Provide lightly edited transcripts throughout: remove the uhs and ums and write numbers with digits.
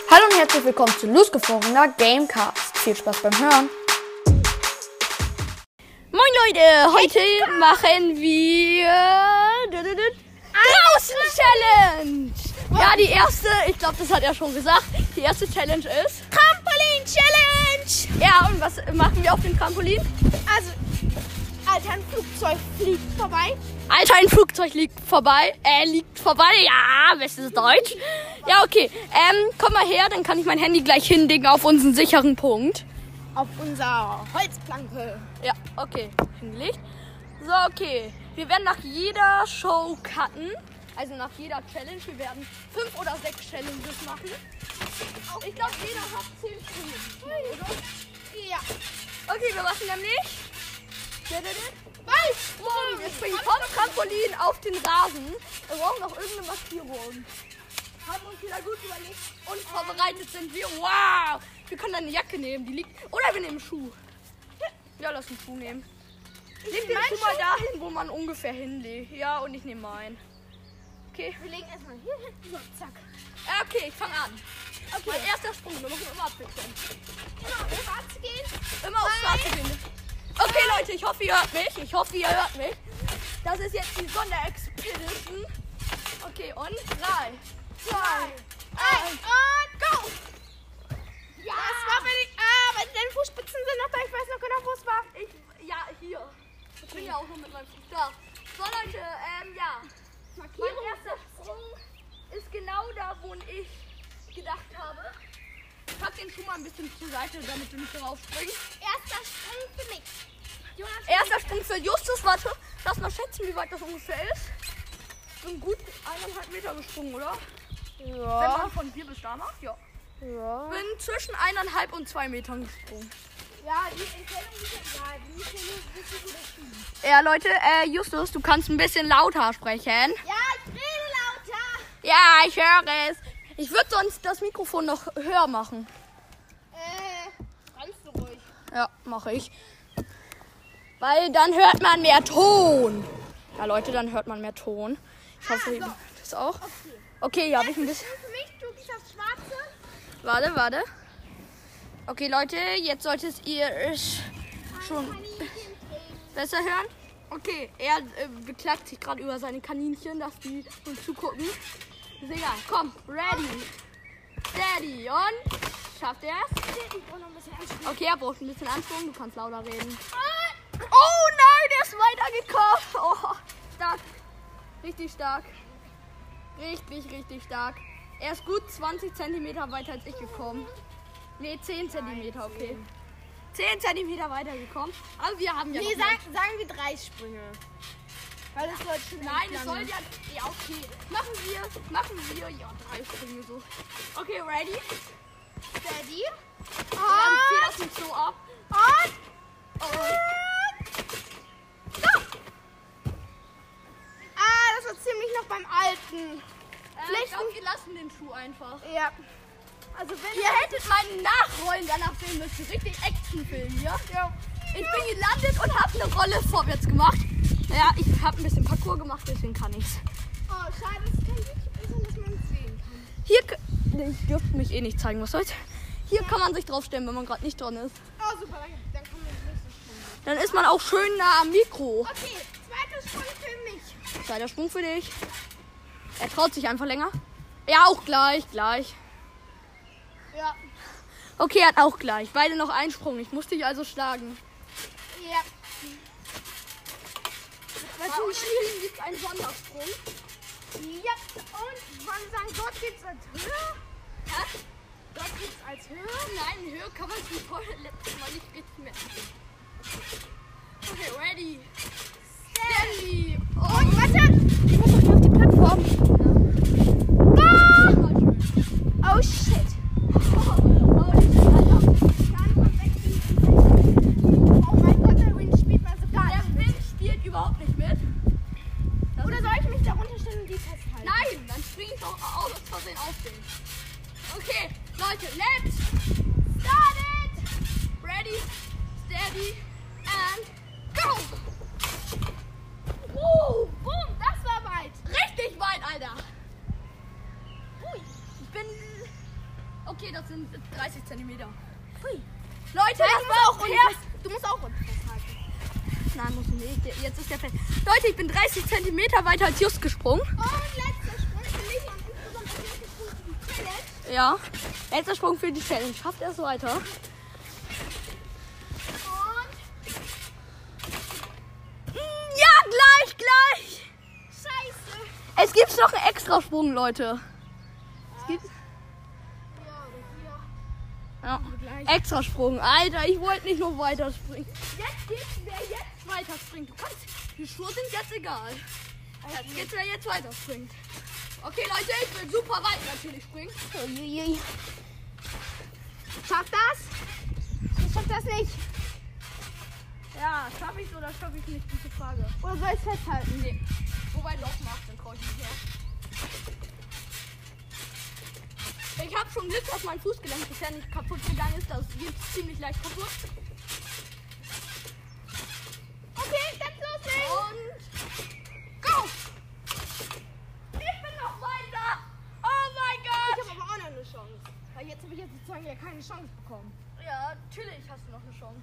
Hallo und herzlich willkommen zu losgefrorener Gamecast. Viel Spaß beim Hören. Moin Leute, heute machen wir Draußen Challenge. Ja, die erste, ich glaube, das hat er schon gesagt. Die erste Challenge ist Trampolin Challenge. Ja, und was machen wir auf dem Trampolin? Also, Alter, ein Flugzeug fliegt vorbei. Alter, ein Flugzeug liegt vorbei. Ja, bestes Deutsch. Ja, okay. Komm mal her, dann kann ich mein Handy gleich hinlegen auf unseren sicheren Punkt. Auf unserer Holzplanke. Ja, okay. Hingelegt. So, okay. Wir werden nach jeder Show cutten. Also nach jeder Challenge. Wir werden 5 oder 6 Challenges machen. Ich glaube, jeder hat 10 Stunden, oder? Ja. Okay, wir machen nämlich Weitsprung. wir springen vom Trampolin auf den Rasen. Wir brauchen noch irgendeine Markierung. Haben uns wieder gut überlegt und vorbereitet sind wir. Wow! Wir können eine Jacke nehmen, die liegt. Oder wir nehmen einen Schuh. Ja, lass einen Schuh nehmen. Leg den Schuh mal dahin, wo man ungefähr hinlegt. Ja, und ich nehme meinen. Okay. Wir legen erstmal hier hin. So, zack. Okay, ich fange an. Okay. Mein erster Sprung. Wir machen immer abwechselnd. Immer auf schwarz gehen. Immer auf Straße gehen. Okay, Leute, ich hoffe, ihr hört mich. Das ist jetzt die Sonderexpedition. Okay, und 3, 2, 1 und go! Ja, es war aber deine Fußspitzen sind noch da. Ich weiß noch genau, wo es war. Ja, hier. Ich bin ja auch nur mit meinem Fuß da. So, Leute, ja. Mein erster Sprung ist genau da, wo ich gedacht habe. Pack den Schuh mal ein bisschen zur Seite, damit du nicht darauf springst. Erster Sprung für mich. Jonas, Erster Sprung für Justus. Warte, lass mal schätzen, wie weit das ungefähr ist. Ich bin gut 1,5 Meter gesprungen, oder? Wenn man von hier bis da macht, ja. Ja. Bin zwischen 1,5 und 2 Metern gesprungen. ja, die Entfernung ist egal. Die ist ja nur ein bisschen überschieden. Ja, Leute, Justus, du kannst ein bisschen lauter sprechen. Ja, ich rede lauter. Ja, ich höre es. Ich würde sonst das Mikrofon noch höher machen. Kannst du ruhig. Ja, mache ich. Weil dann hört man mehr Ton. Ja, Leute, dann hört man mehr Ton. Ich hoffe, das auch. Okay, ja, habe ich ein bisschen... Für mich, du gehst aufs Schwarze. Warte. Okay, Leute, jetzt solltet ihr es schon besser hören. Okay, er beklagt sich gerade über seine Kaninchen, dass die uns zugucken. Ist egal, komm, ready, steady und schafft er es? Ich brauche noch ein bisschen Anspruch. Okay, er braucht ein bisschen Anschwung, du kannst lauter reden. Oh nein, der ist weitergekommen. Oh, stark, richtig stark. Richtig stark. Er ist gut 20 cm weiter als ich gekommen. Ne, 10 cm, okay. 10 cm weitergekommen. Aber wir haben ja Nee, noch mehr. sagen wir 3 Sprünge. Weil das soll schon Nein, es soll ja... Ja, okay. Machen wir... Ja, 3 Sprünge so. Okay, ready? Steady. Dann zieh das nicht so ab. Und das war ziemlich noch beim alten. Ich glaube, wir lassen den Schuh einfach. Ja. Also wenn Ihr hättet meinen Nachrollen danach sehen müssen. Richtig Actionfilm hier. Ja. Ich bin gelandet und habe eine Rolle vorwärts gemacht. Naja, ich habe ein bisschen Parcours gemacht, deswegen kann ich's. Oh, schade, es kann nicht sein, dass man es sehen kann. Hier, ich dürfte mich eh nicht zeigen, was soll's. Hier kann man sich draufstellen, wenn man gerade nicht dran ist. Oh, super, dann kann man das nächste Sprung. Dann ist man auch schön nah am Mikro. Okay, zweiter Sprung für mich. Zweiter Sprung für dich. Er traut sich einfach länger. Ja, auch gleich. Ja. Okay, er hat auch gleich. Beide noch einen Sprung. Ich muss dich also schlagen. Ja. Bei uns gibt es einen Sondersprung. Ja. Und man sagen, dort geht's als Höhe. Hä? Dort geht's als Höhe. Nein, höher kann man sich vor letztes Mal nicht richtig messen. Okay, ready. Steady. Und warte. Ich muss doch hier auf die Plattform. Oh shit. Oh mein Gott, der Wind spielt mal so gar Der nicht. Wind spielt überhaupt nicht mit. Oder soll ich mich da runterstellen und die festhalten? Nein, dann springe ich doch aus Versehen auf den. Okay, Leute, let's start it. Ready, steady and go. Boom, das war weit. Richtig weit, Alter. Ui, ich bin Okay, das sind 30 Zentimeter. Hui. Leute, das war auch Du musst auch unten festhalten. Nein, muss ich nicht. Jetzt ist der fest. Leute, ich bin 30 Zentimeter weiter als Just gesprungen. Und letzter Sprung für mich und insgesamt der letzte Sprung für die Challenge. Ja. Letzter Sprung für die Challenge. Schafft er es weiter? Und Ja, gleich. Scheiße. Es gibt noch einen Extrasprung, Leute. Es gibt ja. Extrasprung. Alter, ich wollte nicht noch weiter springen. Jetzt geht's, wer jetzt weiter springt. Du kannst, die Schuhe sind jetzt egal. Jetzt geht's, wer jetzt weiter springt. Okay, Leute, ich will super weit natürlich springen. Uiuiui. Schaff das? Ich schaff das nicht. Ja, schaffe ich es oder schaffe ich es nicht? Gute Frage. Oder soll ich es festhalten? Nee. Wobei Loch macht, dann traue ich mich her. Ich habe schon Glück, dass mein Fußgelenk bisher nicht kaputt gegangen ist. Das geht ziemlich leicht kaputt. Okay, ganz loslegen. Und go! Ich bin noch weiter! Oh mein Ich Gott! habe aber auch noch eine Chance. Weil jetzt habe ich sozusagen ja keine Chance bekommen. Ja, natürlich hast du noch eine Chance.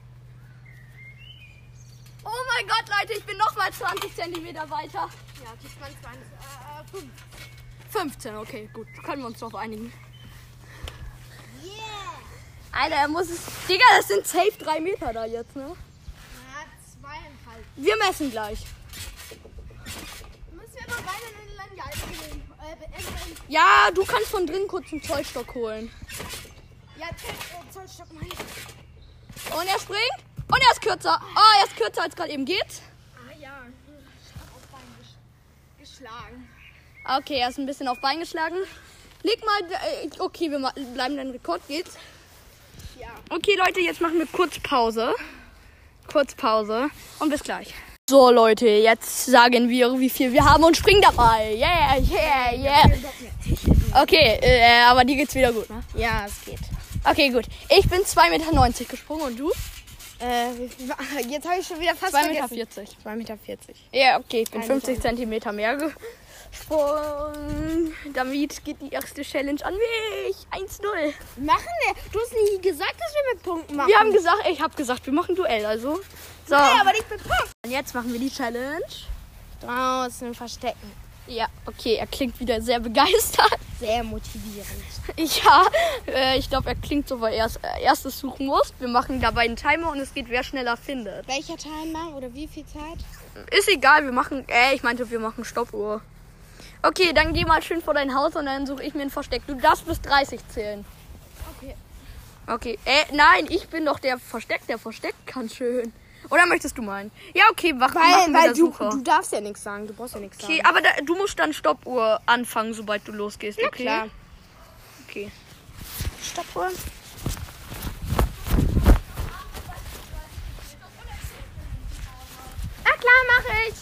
Oh mein Gott, Leute, ich bin noch mal 20 Zentimeter weiter. Ja, das waren 5. 15, okay, gut. Können wir uns drauf einigen. Yeah. Alter, er muss es... Digga, das sind safe 3 Meter da jetzt, ne? Ja, 2,5. Wir messen gleich. Müssen wir mal rein in den Landjagd nehmen. Ja, du kannst von drin kurz einen Zollstock holen. Ja, Zollstock mal. Und er springt. Und er ist kürzer. Oh, er ist kürzer als gerade eben geht. Ah ja, auf Bein geschlagen. Okay, er ist ein bisschen auf Bein geschlagen. Leg mal... okay, wir bleiben dein Rekord. Geht's? Ja. Okay, Leute, jetzt machen wir kurz Pause. Kurz Pause. Und bis gleich. So, Leute, jetzt sagen wir, wie viel wir haben und springen dabei. Yeah, yeah, yeah. Okay, aber dir geht's wieder gut, ne? Ja, es geht. Okay, gut. Ich bin 2,90 Meter gesprungen und du? Jetzt habe ich schon wieder fast 2,40 Meter. 2,40 Meter. Ja, okay, ich bin 1,40 50 Zentimeter mehr gesprungen. Damit geht die erste Challenge an mich. 1-0. Machen wir? Du hast nie gesagt, dass wir mit Punkten machen. Ich habe gesagt, wir machen Duell, also. So. Nee, aber nicht mit Punkten. Und jetzt machen wir die Challenge. Draußen verstecken. Ja, okay, er klingt wieder sehr begeistert. Sehr motivierend. Ja, ich glaube, er klingt so, weil er erstes suchen muss. Wir machen dabei einen Timer und es geht, wer schneller findet. Welcher Timer oder wie viel Zeit? Ist egal, wir machen, wir machen Stoppuhr. Okay, dann geh mal schön vor dein Haus und dann suche ich mir ein Versteck. Du darfst bis 30 zählen. Okay. Okay, nein, ich bin doch der Versteck. Der versteckt kann schön. Oder möchtest du meinen? Ja, okay, machen wir du darfst ja nichts sagen. Du brauchst ja nichts sagen. Okay, aber du musst dann Stoppuhr anfangen, sobald du losgehst, Ja, okay? klar. Okay. Stoppuhr. Na klar, mache ich.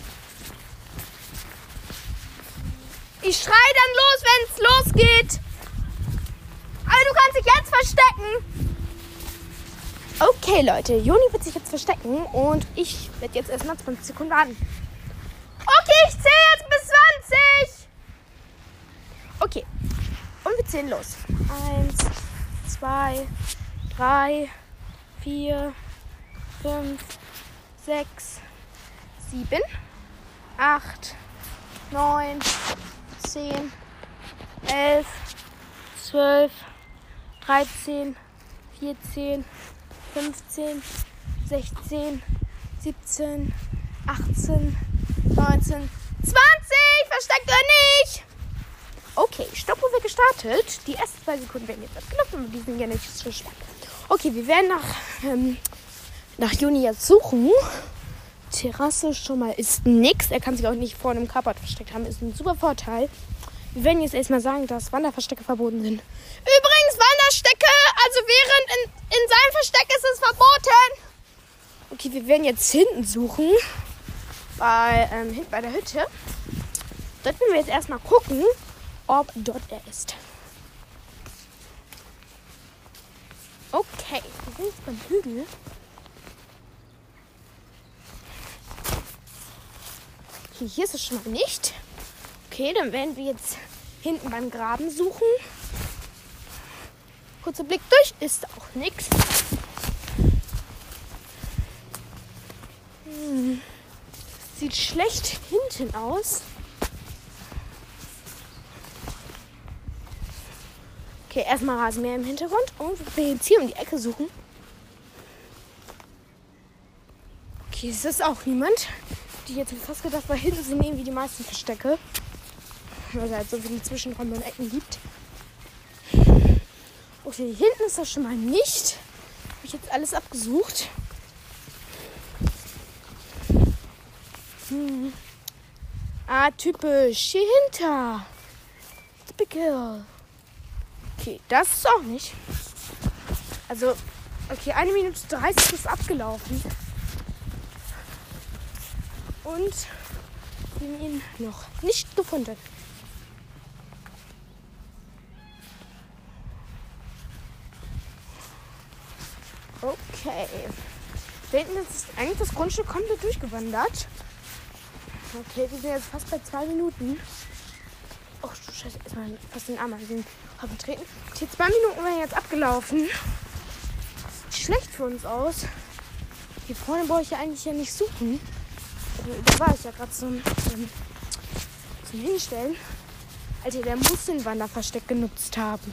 Ich schrei dann los, wenn es losgeht. Aber du kannst dich jetzt verstecken. Okay, Leute, Joni wird sich jetzt verstecken und ich werde jetzt erstmal 20 Sekunden warten. Okay, ich zähle jetzt bis 20. Okay, und wir zählen los. 1, 2, 3, 4, 5, 6, 7, 8, 9, 10, 11, 12, 13, 14, 15, 16, 17, 18, 19, 20! Versteckt oder nicht? Okay, Stoppuhr wird gestartet. Die ersten 2 Sekunden werden jetzt abgelaufen und die sind ja nicht so schwer. Okay, wir werden nach Juni jetzt suchen. Terrasse schon mal ist nix. Er kann sich auch nicht vor einem Carport versteckt haben. Ist ein super Vorteil. Wir werden jetzt erstmal sagen, dass Wanderverstecke verboten sind. Übrigens, Wanderstecke, also während in seinem Versteck ist es verboten. Okay, wir werden jetzt hinten suchen. Bei der Hütte. Dort werden wir jetzt erstmal gucken, ob dort er ist. Okay, wir sind jetzt beim Hügel. Okay, hier ist es schon mal nicht. Okay, dann werden wir jetzt hinten beim Graben suchen. kurzer Blick durch. Ist auch nichts. Sieht schlecht hinten aus. Okay, erstmal Rasenmäher im Hintergrund und wir jetzt hier um die Ecke suchen. Okay, es ist auch niemand. Ich hätte fast gedacht, weil hinten sind irgendwie die meisten Verstecke. Weil es halt so viele Zwischenräume und Ecken gibt. Okay, hinten ist das schon mal nicht. Habe ich jetzt alles abgesucht. Ah, typisch. Hier hinter. Typical. Okay, das ist auch nicht. Also, okay, 1 Minute 30 ist abgelaufen. Und wir haben ihn noch nicht gefunden. Okay. Da hinten ist eigentlich das Grundstück komplett durchgewandert. Okay, wir sind jetzt fast bei 2 Minuten. Oh, du Scheiße, erstmal fast den Arm an den Haufen treten. Okay, 2 Minuten werden jetzt abgelaufen. Sieht schlecht für uns aus. Hier vorne brauche ich ja eigentlich ja nicht suchen. Da war ich ja gerade zum Hinstellen. Alter, der muss den Wanderversteck genutzt haben.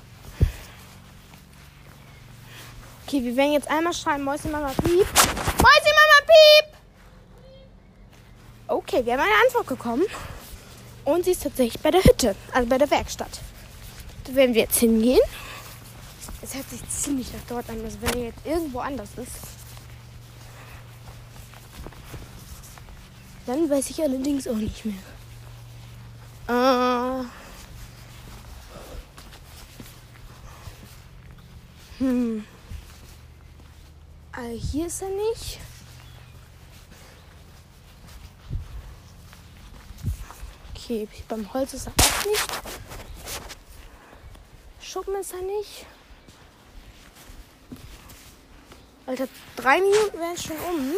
Okay, wir werden jetzt einmal schreien, Mäuschen, Mama, Piep. Mäuschen, Mama, Piep! Okay, wir haben eine Antwort bekommen. Und sie ist tatsächlich bei der Hütte, also bei der Werkstatt. Da werden wir jetzt hingehen. Es hört sich ziemlich nach dort an, als wenn er jetzt irgendwo anders ist. Dann weiß ich allerdings auch nicht mehr. Hier ist er nicht. Okay, beim Holz ist er auch nicht. Schuppen ist er nicht. Alter, 3 Minuten wären schon um.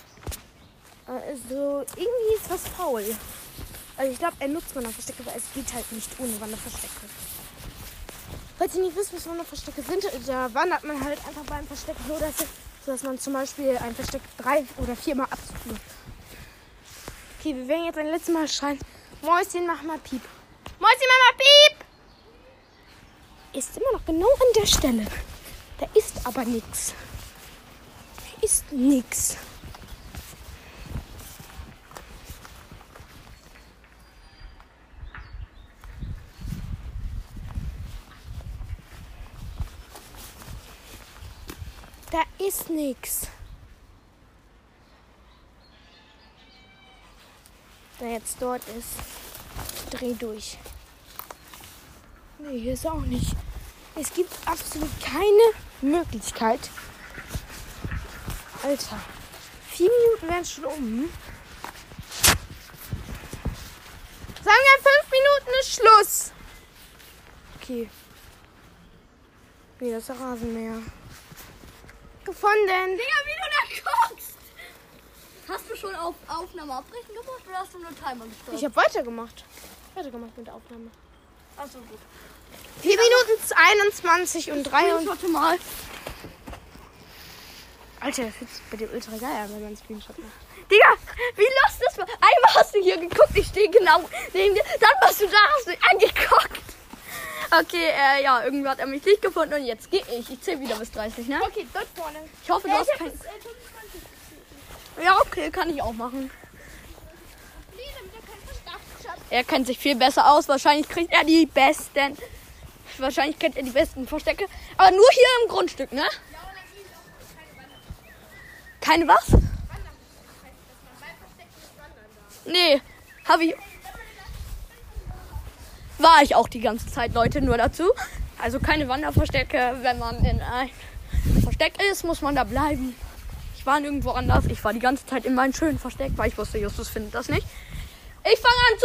Also, irgendwie ist was faul. Also, ich glaube, er nutzt Wanderverstecke, weil es geht halt nicht ohne Wanderverstecke. Falls ihr nicht wisst, was Wanderverstecke sind, da wandert man halt einfach beim Versteck so, dass man zum Beispiel ein Versteck 3 oder 4 Mal absucht. Okay, wir werden jetzt ein letztes Mal schreien. Mäuschen, mach mal Piep. Mäuschen, mach mal Piep! Ist immer noch genau an der Stelle. Da ist aber nichts. Da ist nichts. Da ist nichts. Der jetzt dort ist. Dreh durch. Nee, hier ist auch nicht. Es gibt absolut keine Möglichkeit. Alter. 4 Minuten werden schon um. Sagen wir 5 Minuten ist Schluss. Okay. Nee, das ist der Rasenmäher. Gefunden. Digga, wie du da guckst. Hast du schon auf Aufnahme abbrechen gemacht oder hast du nur Timer gestartet? Ich habe weitergemacht. Weitergemacht mit der Aufnahme. Achso, gut. 4 Minuten 21 und 3 und... Warte mal. Alter, das fühlt sich bei dir ultra geil an, wenn man einen Screenshot macht. Digga, wie lost das war. Einmal hast du hier geguckt, ich stehe genau neben dir. Dann warst du da, hast du angeguckt. Okay, ja, irgendwann hat er mich nicht gefunden und jetzt gehe ich. Ich zähle wieder bis 30, ne? Okay, dort vorne. Ich hoffe, du hast kein... Ja, okay, kann ich auch machen. Er kennt sich viel besser aus. Wahrscheinlich kriegt er die besten... Wahrscheinlich kennt er die besten Verstecke. Aber nur hier im Grundstück, ne? Keine was? Nee, habe ich... War ich auch die ganze Zeit, Leute, nur dazu. Also keine Wanderverstecke. Wenn man in ein Versteck ist, muss man da bleiben. Ich war nirgendwo anders. Ich war die ganze Zeit in meinem schönen Versteck, weil ich wusste, Justus findet das nicht. Ich fange an zu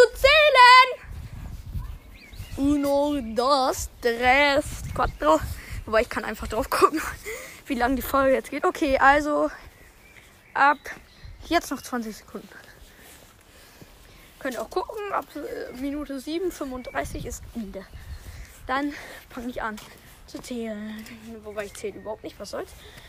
zählen. 1, 2, 3, 4. Wobei ich kann einfach drauf gucken, wie lange die Folge jetzt geht. Okay, also ab jetzt noch 20 Sekunden. Könnt ihr auch gucken, ab Minute 7:35 ist Ende. Dann fange ich an. zu zählen. Wobei ich zähle überhaupt nicht, was soll's.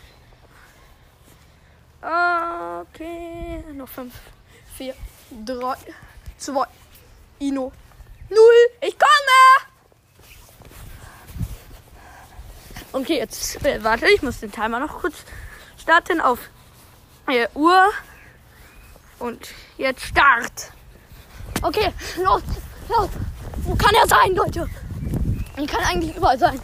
Okay, noch 5, 4, 3, 2, Ino, 0. Ich komme! Okay, jetzt warte, ich muss den Timer noch kurz starten auf Uhr. Und jetzt Start. Okay, los. Wo kann er sein, Leute? Er kann eigentlich überall sein.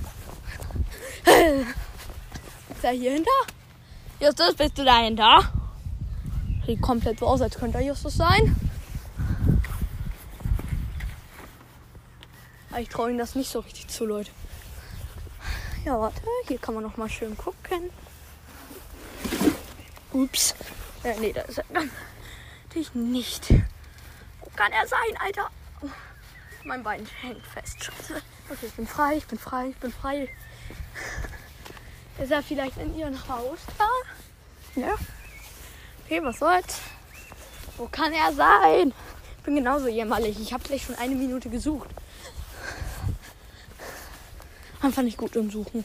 Ist er hier hinter? Justus, bist du dahinter? Sieht komplett so aus, als könnte er Justus sein. Aber ich traue ihm das nicht so richtig zu, Leute. Ja, warte. Hier kann man noch mal schön gucken. Ups. Nee, da ist er natürlich nicht. Wo kann er sein, Alter? Mein Bein hängt fest. Scheiße. Okay, ich bin frei. Ist er vielleicht in ihrem Haus da? Ja. Okay, was soll's? Wo kann er sein? Ich bin genauso jämmerlich. Ich habe gleich schon 1 Minute gesucht. Einfach nicht gut im Suchen.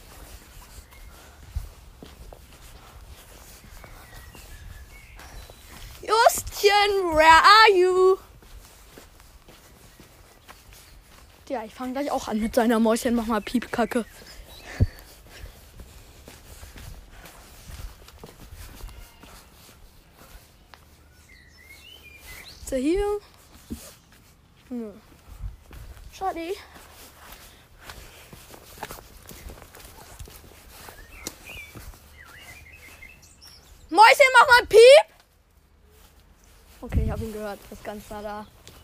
Justchen, where are you? Ja, ich fange gleich auch an mit seiner Mäuschen. Mach mal Piepkacke. Ist er hier? Nö. Schade. Mäuschen, mach mal Piep! Okay, ich habe ihn gehört. Das ist ganz nah da.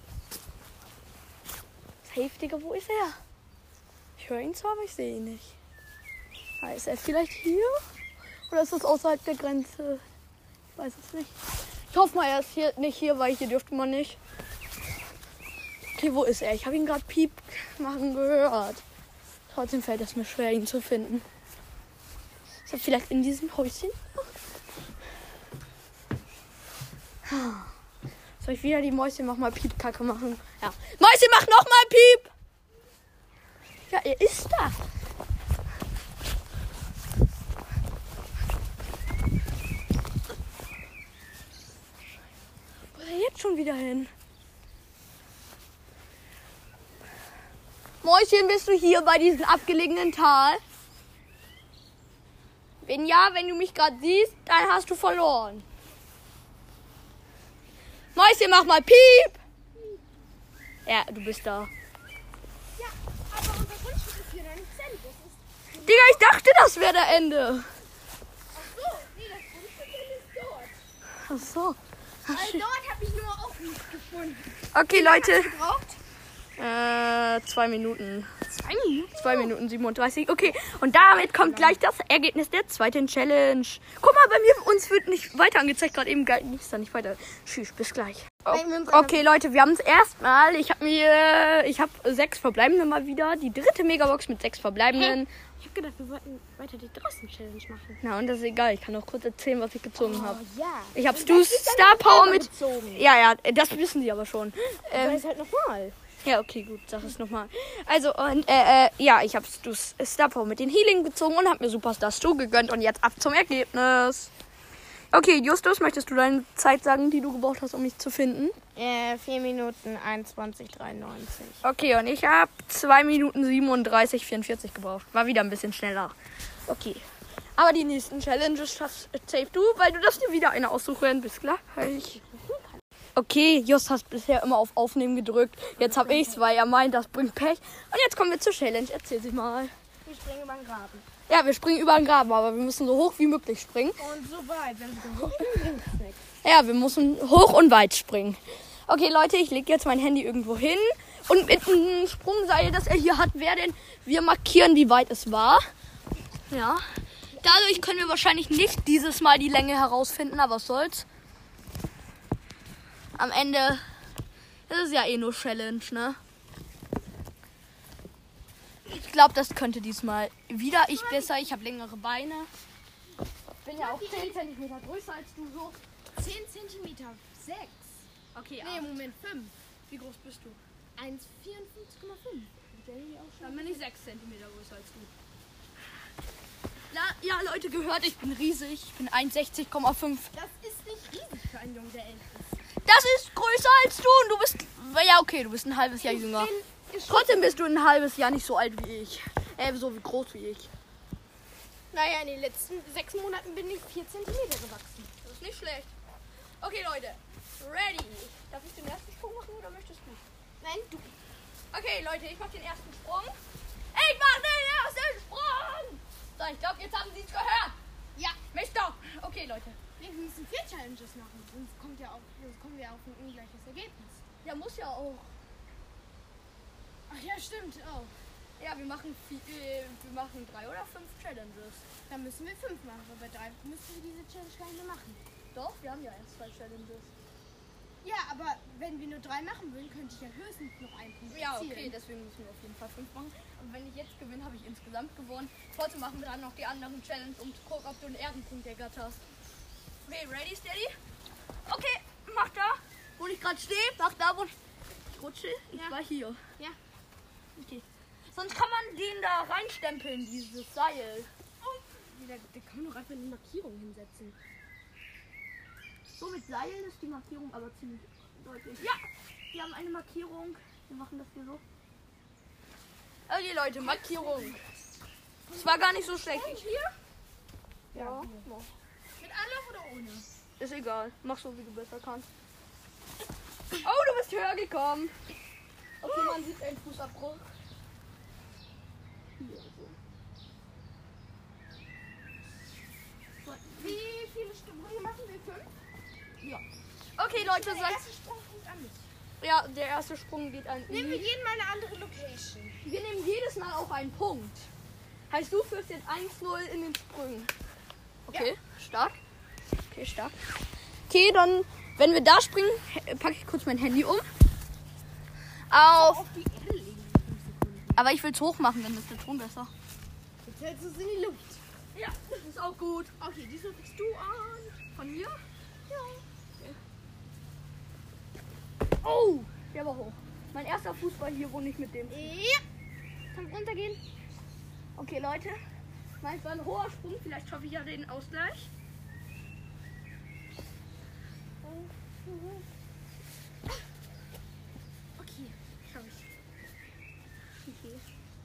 Safe, Digga, wo ist er? Ich höre ihn zwar, aber ich sehe ihn nicht. Ist er vielleicht hier? Oder ist das außerhalb der Grenze? Ich weiß es nicht. Ich hoffe mal, er ist hier nicht hier, weil hier dürfte man nicht. Okay, wo ist er? Ich habe ihn gerade Piep machen gehört. Trotzdem fällt es mir schwer, ihn zu finden. Ist er vielleicht in diesem Häuschen? Soll ich wieder die Mäuschen mach mal Piep-Kacke machen? Ja. Mäuschen, mach noch mal Piep! Ja, er ist da. Wo ist er jetzt schon wieder hin? Mäuschen, bist du hier bei diesem abgelegenen Tal? Wenn ja, wenn du mich gerade siehst, dann hast du verloren. Mäuschen, mach mal Piep! Ja, du bist da. Ja, aber unser Grundstück ist hier nicht Zelt. Digga, ich dachte, das wäre der Ende. Ach so, nee, das Grundstück ist dort. Ach so. Weil dort habe ich nur auch nichts gefunden. Okay, Leute. Gebraucht? 2 Minuten. 2 Minuten? 2 Minuten 37. Okay, und damit kommt gleich das Ergebnis der zweiten Challenge. Guck mal, bei mir, uns wird nicht weiter angezeigt. Gerade eben ist da nicht weiter. Tschüss, bis gleich. Okay, Leute, wir haben es erstmal. Ich habe 6 Verbleibende mal wieder. Die dritte Megabox mit 6 Verbleibenden. Ich habe gedacht, wir wollten weiter die Draußen-Challenge machen. Na, und das ist egal. Ich kann auch kurz erzählen, was ich gezogen habe. Ja. Ich habe Stu's Star Power mit... Gezogen. Ja, das wissen die aber schon. Weiß halt nochmal. Ja, okay, gut, sag es nochmal. Also, und, ja, ich habe Stu's Star Power mit den Healing gezogen und habe mir Superstar Stu gegönnt und jetzt ab zum Ergebnis. Okay, Justus, möchtest du deine Zeit sagen, die du gebraucht hast, um mich zu finden? 4 Minuten 21,93. Okay, und ich habe 2 Minuten 37,44 gebraucht. War wieder ein bisschen schneller. Okay. Aber die nächsten Challenges safe du, weil du darfst dir wieder eine aussuchen. Bis gleich. Okay, Just hast bisher immer auf Aufnehmen gedrückt. Jetzt habe ich's, weil er meint, das bringt Pech. Und jetzt kommen wir zur Challenge. Erzähl sie mal. Wir springen über den Graben. Ja, wir springen über den Graben, aber wir müssen so hoch wie möglich springen. Und so weit. Wenn wir so bringt's nichts. Ja, wir müssen hoch und weit springen. Okay, Leute, ich lege jetzt mein Handy irgendwo hin. Und mit einem Sprungseil, das er hier hat, werden wir markieren, wie weit es war. Ja. Dadurch können wir wahrscheinlich nicht dieses Mal die Länge herausfinden, aber was soll's. Am Ende ist es ja eh nur Challenge, ne? Ich glaube, das könnte diesmal wieder ich besser. Ich habe längere Beine. Ich bin ja auch 10 cm größer als du so. 10 cm. 6. Okay, Nee, Moment, 5. wie groß bist du? 1,54,5. Dann bin ich 6 cm größer als du. Ja, Leute, gehört, ich bin riesig. Ich bin 1,60,5. Das ist nicht riesig für einen Jungen, der 11 ist. Das ist größer als du und du bist... Ja, okay, du bist ein halbes Jahr jünger. Trotzdem bist du ein halbes Jahr nicht so alt wie ich. So wie groß wie ich. Naja, in den letzten 6 Monaten bin ich 4 cm gewachsen. Das ist nicht schlecht. Okay, Leute. Ready. Darf ich den ersten Sprung machen oder möchtest du? Nein, du. Okay, Leute, ich mach den ersten Sprung. Ich mach den ersten Sprung! So, ich glaube, jetzt haben sie es gehört. Ja. Mister. Okay, Leute. Wir müssen 4 Challenges machen. Sonst kommen wir auf ein ungleiches Ergebnis. Ja, muss ja auch. Ach ja, stimmt. Oh. Ja, wir machen 3 oder 5 Challenges. Dann müssen wir 5 machen. Aber bei 3 müssen wir diese Challenge gar nicht machen. Doch, wir haben ja erst 2 Challenges. Ja, aber wenn wir nur 3 machen würden, könnte ich ja höchstens noch einen Punkt Ja, erzielen. okay, deswegen müssen wir auf jeden Fall 5 machen. Und wenn ich jetzt gewinne, habe ich insgesamt gewonnen. Trotzdem machen wir dann noch die anderen Challenge, um zu gucken, ob du einen Ehrenpunkt ergattert hast. Okay, ready, steady? Okay, mach da, wo ich gerade stehe. Mach da, wo ich rutsche. Ich Ja. war hier. Ja. Okay. Sonst kann man den da reinstempeln, dieses Seil. Da kann man doch einfach eine Markierung hinsetzen. So mit Seilen ist die Markierung aber ziemlich deutlich. Ja, wir haben eine Markierung. Wir machen das hier so. Okay, Leute, Markierung. Es war gar nicht so schlecht. Hier? Ja. Mit Anlauf oder ohne? Ist egal. Mach so, wie du besser kannst. Oh, du bist höher gekommen. Okay, man sieht einen Fußabdruck. Hier so. Wie viele Sprünge machen wir? 5? Ja. Okay, Leute, Der sagt. erste Sprung kommt an mich. Ja, der erste Sprung geht an Nehmen wir ihn. jeden mal eine andere Location. Wir nehmen jedes Mal auch einen Punkt. Heißt, du führst jetzt 1-0 in den Sprüngen. Okay, stark. Okay, stark. Okay, dann, wenn wir da springen, packe ich kurz mein Handy um. Auf. Die Erde legen. Aber ich will es hoch machen, dann ist der Ton besser. Jetzt hältst du es in die Luft. Ja, das ist auch gut. Okay, diesmal fängst du an. Von mir? Ja. Oh, der war hoch. Mein erster Fuß war hier, wo nicht mit dem. Ja. Kann runtergehen. Okay, Leute. Meins war ein hoher Sprung. Vielleicht schaffe ich ja den Ausgleich. Okay, schau ich. Okay.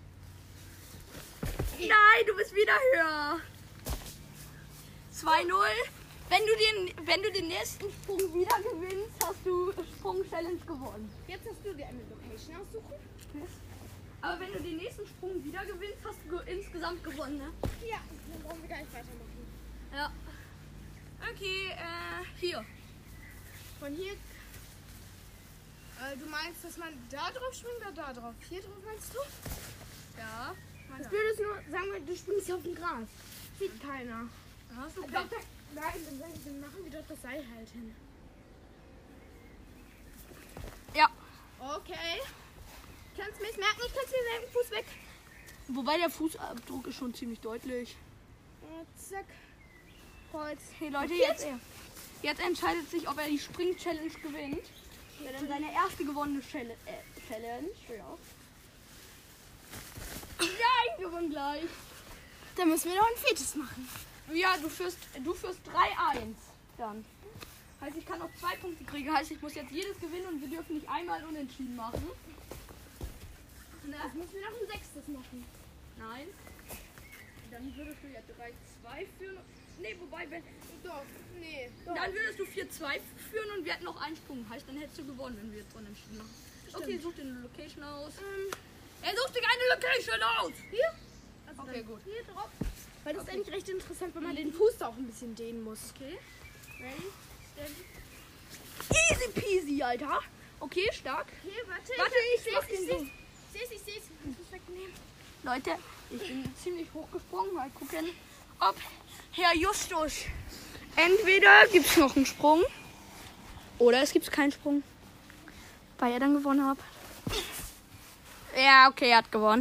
Nein, du bist wieder höher. 2-0. Wenn du den nächsten Sprung wieder gewinnst, hast du Sprung-Challenge gewonnen. Jetzt hast du dir eine Location aussuchen. Aber wenn du den nächsten Sprung wieder gewinnst, hast du insgesamt gewonnen, ne? Ja, dann brauchen wir gar nicht weitermachen. Ja. Okay, hier. Von hier. Du meinst, dass man da drauf springt oder da drauf? Hier drauf meinst du? Ja. Das Blöde ist nur, sagen wir, du springst hier auf dem Gras. Sieht keiner. Hast du Doch, nein, dann machen wir dort das Seil halt hin. Ja. Okay. Kannst du mir merken? Ich kann es mir den Fuß weg. Wobei der Fußabdruck ist schon ziemlich deutlich. Zack. Holz. Hey Leute, jetzt entscheidet sich, ob er die Spring-Challenge gewinnt. Wer dann seine erste gewonnene Challenge. Ja. Ja, ich gewinne gleich. Dann müssen wir noch ein viertes machen. Ja, du führst 3-1 dann. Heißt, ich kann noch 2 Punkte kriegen. Heißt, ich muss jetzt jedes gewinnen und wir dürfen nicht einmal unentschieden machen. Das müssen wir noch ein sechstes machen. Nein. Dann würdest du ja 3-2 führen. Nee, wobei, wenn. Doch, nee. Dann würdest du 4-2 führen und wir hätten noch einen Sprung. Heißt, dann hättest du gewonnen, wenn wir jetzt unentschieden machen. Okay, such dir eine Location aus. Er sucht sich eine Location aus! Hier? Also Okay, dann gut. Hier drauf. Weil das ist eigentlich recht interessant, wenn man den Fuß da auch ein bisschen dehnen muss. Okay. Ready? Steady. Easy peasy, Alter. Okay, stark. Okay, warte. Warte, ich mach den so. Ich seh's. Ich muss es wegnehmen. Leute, ich bin ziemlich hoch gesprungen. Mal gucken, ob Herr Justus. Entweder gibt es noch einen Sprung oder es gibt keinen Sprung. Weil er dann gewonnen hat. Ja, okay, er hat gewonnen.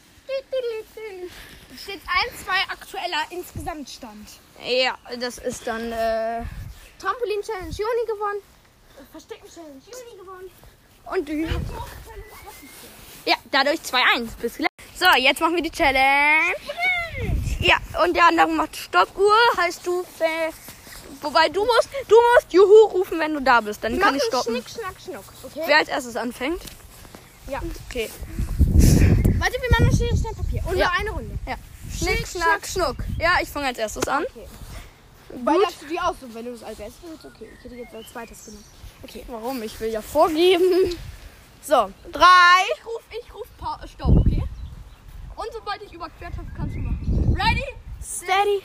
Es steht 1-2 aktueller Insgesamtstand. Ja, das ist dann. Trampolin-Challenge Juni gewonnen. Verstecken-Challenge Juni gewonnen. Und die. Ja, dadurch 2-1. Bis gleich. So, jetzt machen wir die Challenge. Ja, und der andere macht Stoppuhr. Heißt du, wobei du musst Juhu rufen, wenn du da bist. Dann kann ich stoppen. Schnick, schnack, schnuck. Okay? Wer als erstes anfängt? Ja. Okay. Warte, wir machen noch Schere, Stein, Papier. Und Ja. nur eine Runde. Ja. Schnick, schnack, schnuck. Ja, ich fange als erstes an. Okay. Weil darfst du die aussuchen, wenn du das als erstes willst. Okay, ich hätte jetzt als zweites genommen. Okay. Warum? Ich will ja vorgeben. So, 3. Ich ruf Stopp, okay? Und sobald ich überquert habe, kannst du machen. Ready? Steady.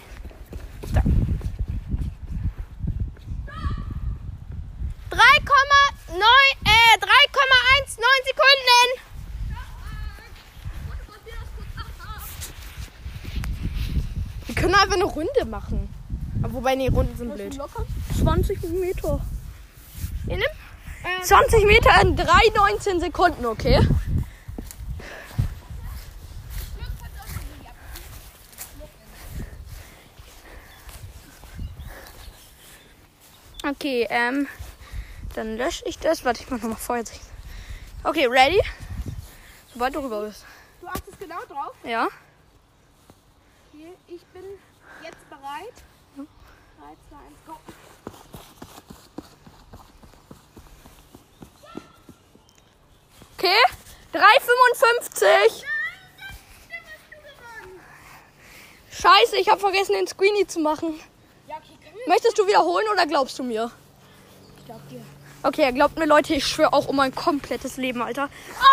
3,19 Sekunden. Wir können einfach eine Runde machen. Aber wobei, nee, Runden sind blöd. Locker 20 Meter. Ihr nimm? 20 Meter in 3,19 Sekunden, okay? Okay, dann lösche ich das. Warte, ich mach nochmal Feuer. Okay, ready? Sobald du rüber bist. Du achtest genau drauf. Ja? Okay, ich bin jetzt bereit. 3, 2, 1, go. Okay, 3,55. Scheiße, ich habe vergessen, den Screenie zu machen. Ja, okay, können wir? Möchtest du wiederholen oder glaubst du mir? Ich glaub dir. Okay, er glaubt mir, Leute, ich schwöre auch um mein komplettes Leben, Alter.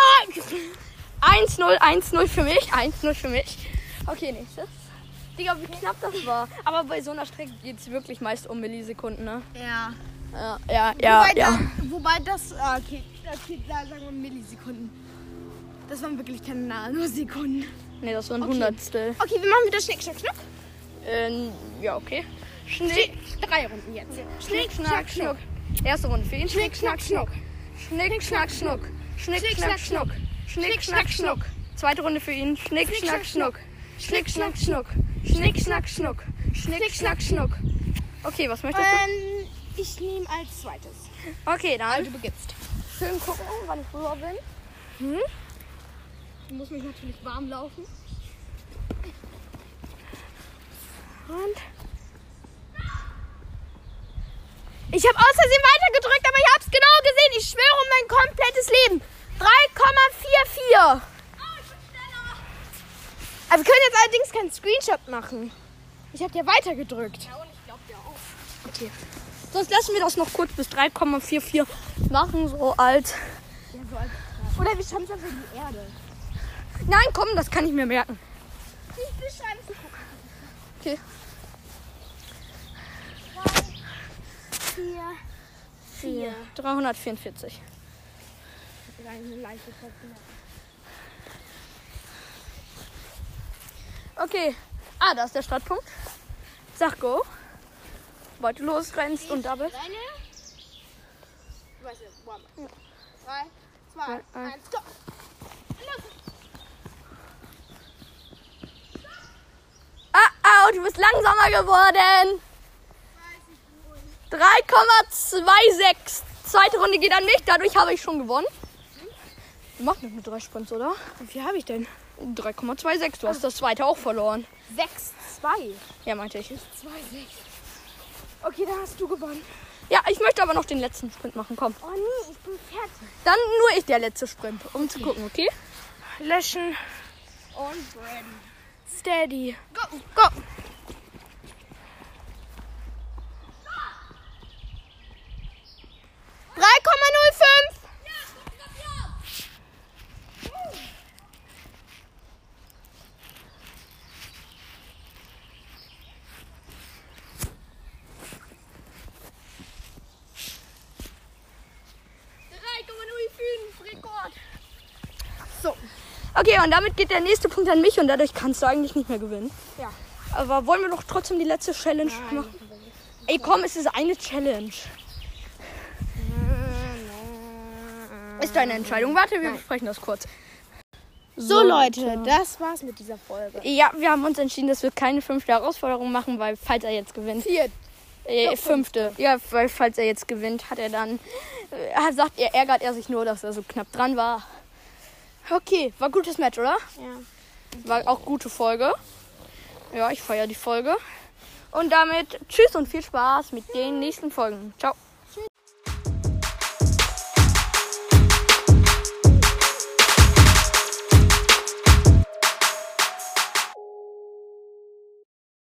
1-0, 1-0 für mich, 1-0 für mich. Okay, nächstes. Digga, wie knapp das war. Aber bei so einer Strecke geht es wirklich meist um Millisekunden, ne? Ja. Ja. Wobei das, okay, da sagen wir Millisekunden. Das waren wirklich keine Nanosekunden. Ne, das war ein Hundertstel. Okay, wir machen wieder Schnick, Schnack, Schnuck. Ja, okay. Schnick, 3 Runden jetzt. Schnick, Schnack, Schnuck. Erste Runde für ihn. Schnick, Schnack, Schnuck. Schnick, Schnack, Schnuck. Schnick, Schnack, Schnuck. Schnick, Schnack, Schnuck. Zweite Runde für ihn. Schnick, Schnack, Schnuck. Schnick, Schnack, Schnuck. Schnick, Schnack, Schnuck. Schnick, Schnack, Schnuck. Okay, was möchtest du? Ich nehme als zweites. Okay, dann. Du beginnst. Schön gucken, wann ich rüber bin. Ich muss mich natürlich warm laufen. Und Ich habe aus Versehen weitergedrückt, aber ich habe es genau gesehen. Ich schwöre um mein komplettes Leben. 3,44. Also wir können jetzt allerdings keinen Screenshot machen. Ich habe ja weitergedrückt. Ja, und ich glaube dir auch. Okay. Sonst lassen wir das noch kurz bis 3,44 machen, so als. Ja, so als oder wir schreiben es einfach in die Erde. Nein, komm, das kann ich mir merken. Wir schreiben es. Okay. 3, 4. 344. Eine leichte Kosten. Okay. Da ist der Startpunkt. Sag go. Sobald du losrennst und da bist. Renne. Du weißt jetzt, 3, 2, 1, go. Du bist langsamer geworden. 3,26. Zweite Runde geht an mich, dadurch habe ich schon gewonnen. Wir machen das mit 3 Sprints, oder? Wie viel habe ich denn? 3,26. Du hast das zweite auch verloren. 6, 2. Ja, meinte ich. 2, 6. Okay, dann hast du gewonnen. Ja, ich möchte aber noch den letzten Sprint machen. Komm. Oh nee, ich bin fertig. Dann nur ich der letzte Sprint, um zu gucken, okay? Löschen. Und ready. Steady. Go, go. Rekord. So. Okay, und damit geht der nächste Punkt an mich und dadurch kannst du eigentlich nicht mehr gewinnen. Ja. Aber wollen wir doch trotzdem die letzte Challenge machen? Ey, komm, es ist eine Challenge. Ist deine Entscheidung. Warte, wir besprechen das kurz. So Leute, das war's mit dieser Folge. Ja, wir haben uns entschieden, dass wir keine 5. Herausforderung machen, weil falls er jetzt gewinnt. 4. 5. Ja, weil falls er jetzt gewinnt, hat er dann... ärgert er sich nur, dass er so knapp dran war. Okay, war gutes Match, oder? Ja. War auch gute Folge. Ja, ich feiere die Folge. Und damit tschüss und viel Spaß mit den nächsten Folgen. Ciao.